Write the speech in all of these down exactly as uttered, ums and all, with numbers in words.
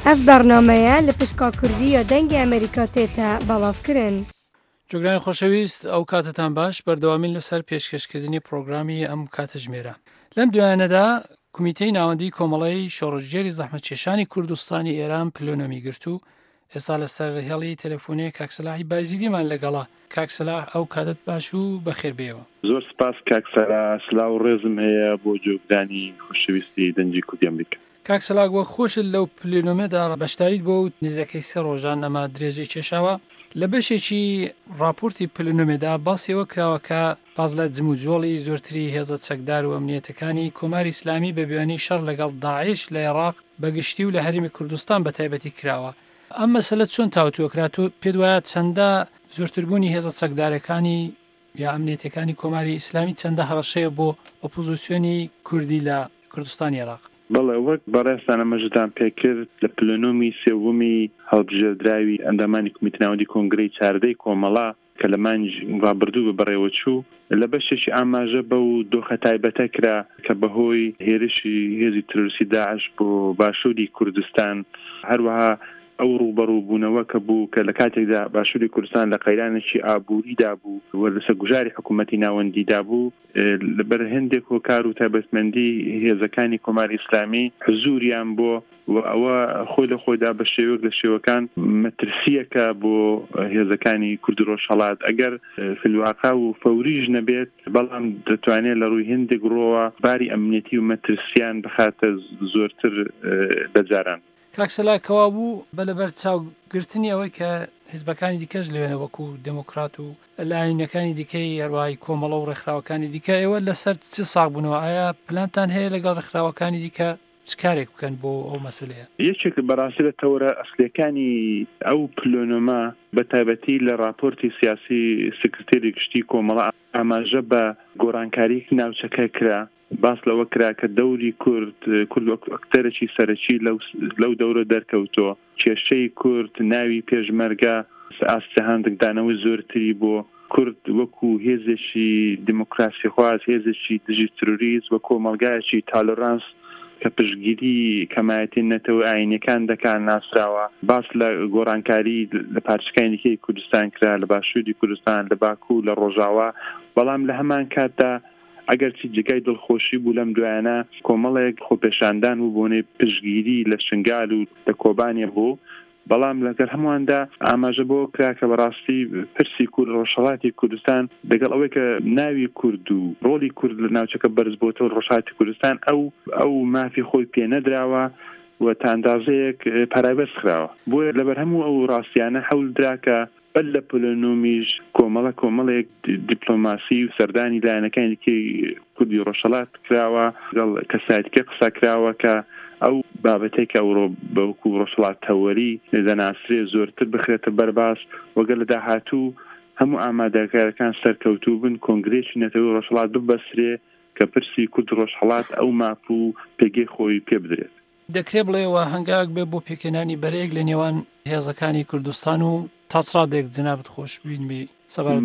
ئەف بەرنامەیە لە پشکا کوردیە دەنگی ئەمریکا تێتە بەڵافکردن. جۆگرانی خۆشەویست، ئەو کاتتان باش، بەردەوامین لەسەر پێشکەشکردنی پرۆگرامی ئەم کاتژمێرە. لەم دوایانەدا کمیتەی ناوەندی کۆمەڵەی شۆڕژێری زەحمەتکێشانی کوردستانی ئێران پلۆنۆمی گرت و ئێستا لەسەر هێڵی تەلەفۆنی کاکسەلاحی بایزیدیمان لەگەڵا. کاکسەلاح، ئەو کاتت باش و بەخێر بێەوە. زۆر سپاس کاکسەلا، سلااو ڕێزم هەیە بۆ جۆگرانی خۆشەویستی دەنگی کوردی ئەمریکا. کاکسەلاح، وە خۆشت لەو پلۆنۆمەدا بەشداریت بۆ و نزەکەی سێ ڕۆژان ئەمە درێژەی کێشاوە. لە بەشێکی راپۆرتی پلۆنۆمێدا باسیەوە کراوەکە باز لە جم و جۆڵی زۆرتری هێزە چەکدار و ئەمنیەتەکانی کۆماری ئیسلامی بە بێوانی شەڕ لەگەڵ داعش لە عێراق بەگشتی و لە هەرێمی کوردستان بە تایبەتی کراوە. ئەم مەسەلە چۆن تاوتوەکرات و پێت وایە چەندە زۆرتربوونی هێزە چەکدارەکانی یا ئەمنیەتەکانی کۆماری ئیسلامی چەندە هەڕەشەیە بۆ ئۆپۆزیسیۆنی کوردی لە کوردستانی عێراق؟ بەڵێ، وەک بەڕێستانە مەژدان پێکرد لە پلۆنۆمی سێوەمی هەڵبژێردراوی ئەندامانی کمیتەی ناوەندی کۆنگرەی چاردەی کۆمەڵا کە لە مانگ ڕابردوو بەڕێوە چوو، لە بەشێکی ئاماژە بە و دۆخە تایبەتە کرا کە بەهۆی هێرشی هێزی ترۆریستی داعش بۆ باشووری کوردستان، هەروەها ئەو ڕوبەڕووبوونەوە کە بوو کە لە کاتێکدا باشووری کوردستان لە قەیرانێکی ئابووریدا بوو و لەسەر گوژاری حکوومەتی ناوەندیدا بوو، لەبەر هێندێک هۆکار و تایبەتمەندی هێزەکانی کۆماری ئیسلامی حزوریان بۆ و ئەوە خۆی لە خۆیدا بە شێوەیەک لە شێوەکان مەترسیەکە بۆ هێزەکانی کوردی ڕۆژهەڵات. ئەگەر فیلواقع و فەوریش نەبێت، بەڵام دەتوانێت لە ڕووی هێندێک ڕۆوە باری ئەمنیەتی و مەترسیان بخاتە زۆرتر دەجاران. کاکسەلاح، کەوا بوو بە لەبەر چاوگرتنی ئەوەی کە حیزبەکانی دیکەش لەوێنە وەکو دموکرات و لاینەکانی دیکەی هەروەهای کۆمەڵە و ڕێکخراوەکانی دیکە، ئێوە لەسەر چ ساغ بوونەوە؟ ئایا پلانتان هەیە لەگەڵ ڕێکخراوەکانی دیکە چ کارێک بکەن بۆ ئەو مەسەلەیە؟ یەکێک بەڕاستی لە تەورە ئەسلەکانی ئەو پلۆنۆمە بە تایبەتی لە راپۆرتی سیاسی سکرتێری گشتی کۆمەڵە ئاماژە بە گۆڕانکاری ناوچەکە کرا. باس لەوە کرا کە دەوری کورد کورد ئەکتەرێکی سەرەکی لەو دەورە دەرکەوتۆ، کێشەی کورد ناوی پێشمەرگە ئاستەهاندەکدانەوەی زۆرتری بۆ کورد وەکو هێزێکی دیموکراسی خواز، هێزێکی دژی تروریزم و کۆمەلگایەکی تالۆرانس کە پشتگیری کەمایەتی نەتەوە ئاینیەکان دەکان ناسراوە. باس لە گۆڕانکاری لە پارچەکانێکی کوردستان کرا، لە باشووری کوردستان، لە باکوو، لە ڕۆژاوا. بەڵام لە هەمان کاتدا ئەگەرچی جگای دڵخۆشی بوو لەم دوایانە کۆمەڵێک خۆپێشاندان و بۆنەی پشتگیری لە شنگال و لە کۆبانێ بوو، بەڵام لەگەر هەموواندا ئاماژە بۆ کرا کە بەڕاستی پرسی کورد ڕۆژهەڵاتی کوردستان لەگەڵ ئەوەی کە ناوی کورد و ڕۆڵی کورد لە ناوچەکە بەرز بۆتەوە ڕۆژهەڵاتی کوردستان ئەو ئەو مافی خۆی پێ نەدراوە و تا ئەندازەیەک پارابەست خراوە. بۆیە لەبەر هەموو ئەو ڕاستیانە هەوڵ درا کە بەل لە پلۆنۆمیش کۆمەڵە کۆمەڵێک دیپلۆماسی و سەردانی لایەنەکانێکی کوردی ڕۆژهەڵات کراوە، لەگەڵ کەسایەتیەکە قسە کراوە کە ئەو بابەتێک ئەوڕۆ بەوەکو ڕۆژهەڵات تەوەری دەناسرێ زۆرتر بخرێتە بەرباس، وەگەر لە داهاتوو هەموو ئامادەکارەکان سەرکەوتوو بن کۆنگرێکی نەتەوەی ڕۆژهەڵات ببەسرێ کە پرسی کورد ڕۆژهەڵات ئەو ماپ و پێگەی خۆی پێ بدرێت. دەکرێت بڵێەوە هەنگاوێک بێ بۆ پێکێنانی بەرەیەک لە نێوان هێزەکانی کوردستان و تاچڕادێک جنابەت خۆش بینبی سەبارەت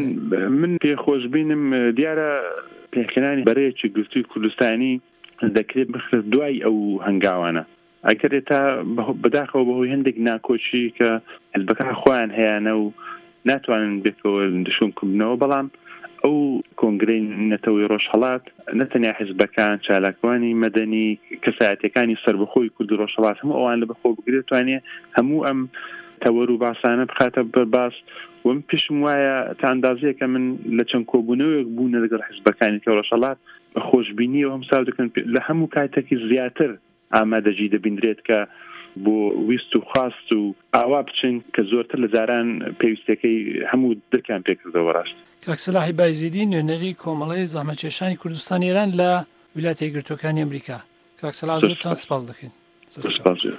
من من پێخۆش بینم دیارە پێکێنانی بەرەیەکی گرتووی کوردستانی دەکرێت بخرێت دوای ئەو هەنگاوانە. ئەگەرێت تا بەداخەوە بەهۆی هەندێک ناکۆچی کە حیزبەکە خۆیان هەیەە و ناتوانن بێتەوە دشمنکردنەوە، بەڵام ئەو کۆنگرەی نەتەوەی ڕۆژهەڵات نەتەنیا حیزبەکان، چالاکوانی مەدەنی، کەسایەتیەکانی سەربەخۆی کورد ڕۆژهەڵات هەموو ئەوان لە بەخۆ بگرێت توانێت هەموو ئەم تەوەر و باسانە بخاتە بەرباس. و من پێشم وایە تا ئەندازەیەکە من لە چەند کۆبوونەوەیەک بوونە لەگەڵ حیزبەکانی کە ڕۆژهەڵات بە خۆشببینیەوە هەمساو دەکەن لە هەموو کاتێکی زیاتر ئامادەجی دەبیندرێت کە بۆ ویست و خواست و ئاوا بچن کە زۆرتر لە جاران پێویستەکەی هەموو دەرکیان پێکردەوە. ڕاست کاکسەلاحی بایزیدی، نوێنەری کۆمەڵەی زەحمەتکێشانی کوردستانی ئێران لە ویلایەتە یەکگرتووەکانی ئەمریکا. کاکسەلاح، زۆرتان سپاس دەکەین.